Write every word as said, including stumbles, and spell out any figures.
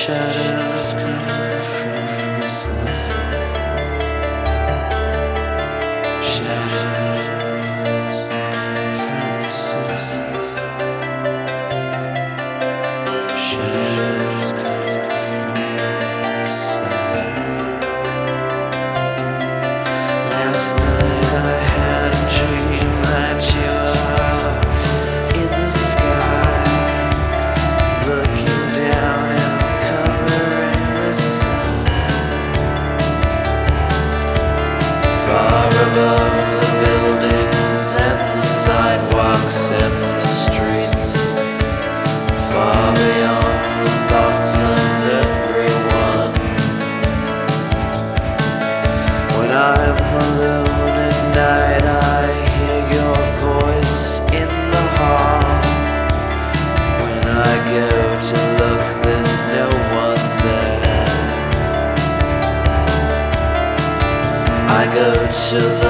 Shadows come from the sun. Shadows from the sun. Shadows come from the sun. Last night I had a dream that you were up in the sky, looking down and covering the sun. Far above the buildings and the sidewalks and the streets, far beyond the thoughts of everyone. When I'm alone at night, I hear your voice in the hall. When I go to look, there's no one there. I go to